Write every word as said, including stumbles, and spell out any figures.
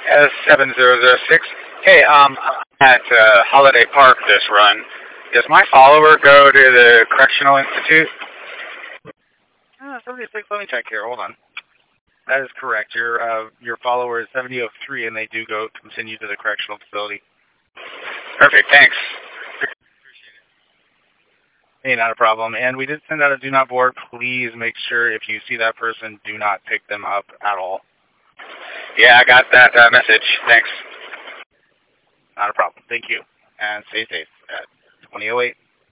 S seven zero zero six. Hey, um, I'm at uh, Holiday Park this run. Does my follower go to the Correctional Institute? Oh, somebody, let me check here. Hold on. That is correct. Your uh, your follower is seventy oh three, and they do go continue to the correctional facility. Perfect. Thanks. Hey, not a problem. And we did send out a do not board. Please make sure if you see that person, do not pick them up at all. Yeah, I got that uh, message. Thanks. Not a problem. Thank you. And stay safe at twenty oh eight.